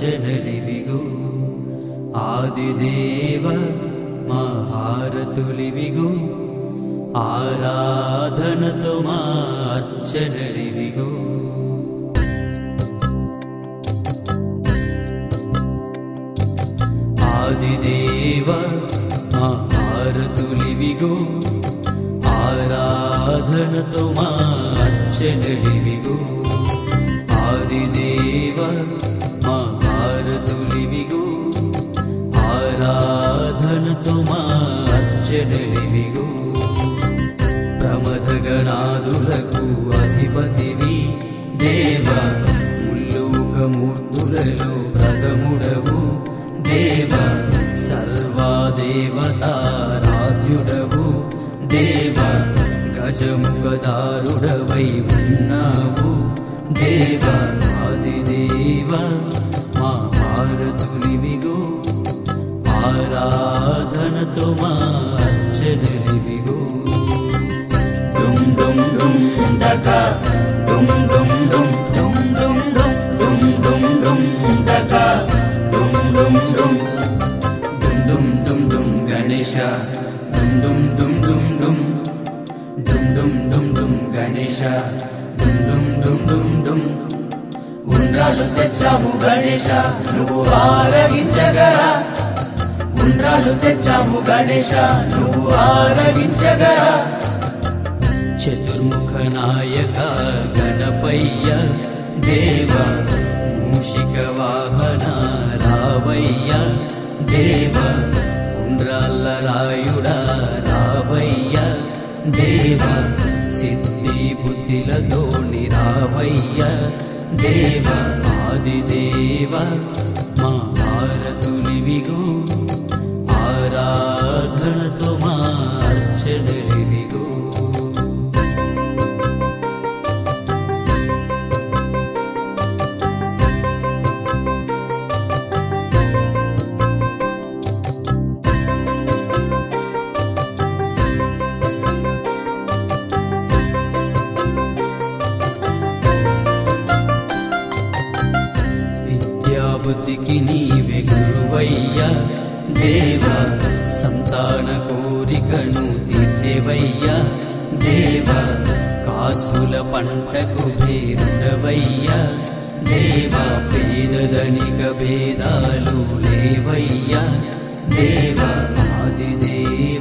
అర్చనలివిగో ఆదిదేవ మా హారతులివిగో ఆరాధనతో మా అర్చనలివిగో ఆదిదేవ మా హారతులివిగో ఆరాధనతో మా అర్చనలివిగో ఆదిదేవ మా హారతులివిగో ఆరాధనతో మా అర్చనలివిగో ప్రమథగణాదులకు అధిపతివి దేవ ముల్లోకమూర్తులలో ప్రథముడవు దేవ సర్వాదేవతారాధ్యుడవు దేవ గజముఖదారుడవై ఉన్నావు దేవ ఆదిదేవ మా హారతులివిగో ఆరాధనతో మా అర్చనలివిగో డుమ్ డుమ్ డుమ్ డక డుమ్ డుమ్ డుమ్ డుమ్ డుమ్ డుమ్ డుమ్ డుమ్ డుమ్ డక డుమ్ డుమ్ డుమ్ డుమ్ డుమ్ డుమ్ డుమ్ గణేశ డుమ్ డుమ్ డుమ్ డుమ్ డుమ్ డుమ్ డుమ్ డుమ్ డుమ్ గణేశ డుమ్ డుమ్ డుమ్ డుమ్ డుమ్ ఉండ్రాళ్ళు తెచ్చాము గణేశ నువ్వు ఆరగించగరా ఉండ్రాళ్ళు తెచ్చాము గణేశ నువ్వు ఆరగించగరా చతుర్ముఖ నాయక గణపయ్య దేవ మూషిక వాహన రావయ్య దేవ ఉండ్రాళ్ళ రాయుడా రావయ్య దేవ సిద్ధి బుద్ధిలతో రావయ్య దేవ ఆదిదేవ మా హారతులివిగో ఆరాధనతో మా అర్చనలివిగో బుద్ధికి నీవే గురువయ్య దేవ సంతాన కోరికను తీర్చేవయ్య దేవ కాసుల పంటకు భేరుడవయ్య దేవ పేదధనిక భేదాలు లేవయ్య దేవ ఆదిదేవ